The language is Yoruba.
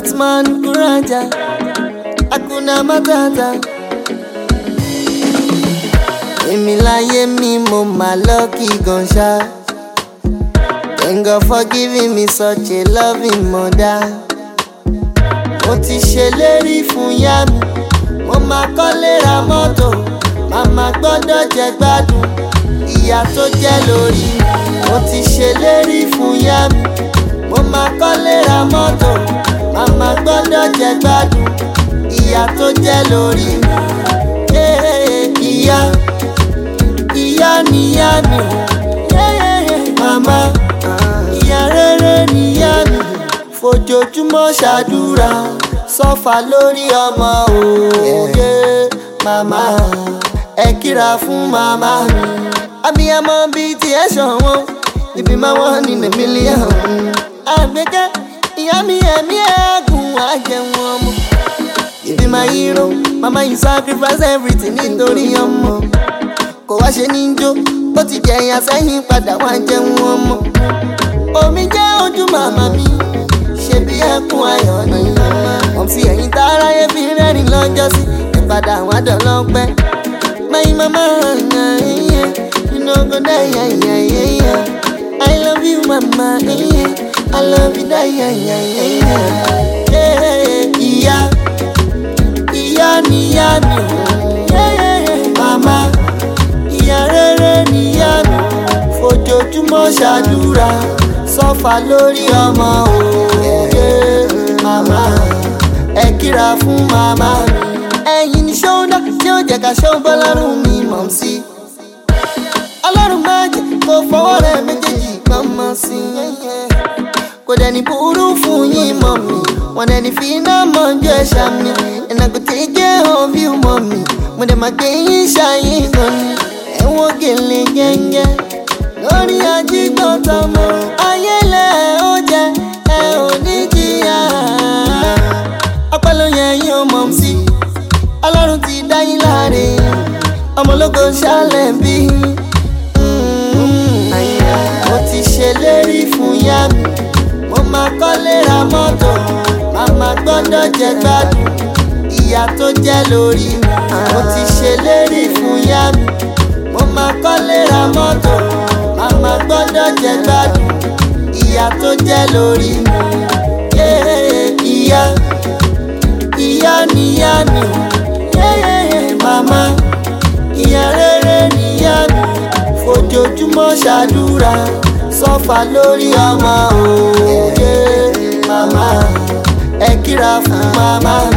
Otman Kuranja, Hakuna Matata. Èmi láyé mi mo mà lucky gan ṣá. Thank God for giving me such a loving mother. Mo ti ṣèlérí fún ìyá mi, mo máa kọ́lé ra mọ́tò, màmá gbọ́dọ̀ jẹ gbádùn ìyà tó jẹ́ lórí. Mo ti ṣèlérí fún ìyá mi, mo máa kọ́lé ra mọ́tò, màmá gbọ́dọ̀ jẹ gbádùn ìyà tó jẹ́ lórí. Ìyá, ìyá níyá mi, màmá, ìyá rere níyá mi. Fojoojúmọ́ ṣàdúrà, sọ́fà lórí ọmọ òye. Màmá, ẹ kíra fún màmá mi. Abiyamọ bíi ti ẹ̀ ṣọ̀wọ́n, ibi máa wọ́n ní mílíọ̀nù. Àgbẹ̀kẹ́, ìyá mi ẹ̀mí ẹ̀gùn àjẹun ọmọ. You be my hero, mama you sacrifice everything nítorí ọmọ. Kò wá ṣe ní jó, ó ti jẹ̀yà sẹ́yìn padà wá jẹun ọmọ. Omi jẹ́ ojú màmá mi, ṣe bí ẹkún ayọ̀ ni. Ọ̀msí ẹ̀yìn tára yẹ fi rẹ́rìn lọ́jọ́ sí, ìpadà wá dọ̀lọ́pẹ́. My mama, you know go die, I love you mama, I love you die, ìyá, ìyá níyá mi, màmá, ìyá rere níyá mi. Fojoojúmọ́ ṣàdúrà, sọ́fà lórí ọmọ òye. Màmá, ẹ kíra fún màmá mi. Ẹ̀yin ni ṣọ́ńdà tí ó jẹ́ ká ṣọ́ bọ́lọ́run mi mọ̀ sí. Ọlọ́run má jẹ́ kó fọwọ́ rẹ̀ méjèèjì kan mọ́ sí. Kò dẹni burú fún yín mọ̀ mi, wọ́n dẹni fi iná mọ̀ jọ ẹ̀ṣà mi. And I go take care of you mọ̀ mi, mo dẹ̀ máa gbé yín ṣáyín gan ni. Ẹ̀wọ̀n gèlè gẹ́gẹ́ lórí ajígbọ̀n tọmọ. Ayélẹ̀ ó jẹ ẹ ò ní jìyà. Ọpẹ́ ló yẹ yín ó mọ̀ sí. Ọlọ́run ti dá yín láre, ọmọ ológo ṣálẹ̀ bí. Mo ti ṣèlérí fún ìyá mi, mo máa kọ́lé ra mọ́tò, màmá gbọ́dọ̀ jẹ gbádùn ìyà tó jẹ́ lórí. Mo ti ṣèlérí fún ìyá mi, mo máa kọ́lé ra mọ́tò, màmá gbọ́dọ̀ jẹ gbádùn ìyà tó jẹ́ lórí. Ìyá, ìyá níyá mi, màmá, ìyá rere níyá mi. Fojoojúmọ́ ṣàdúrà, sọ́fà lórí ọmọ òye. Màmá, ẹ kíra fún màmá.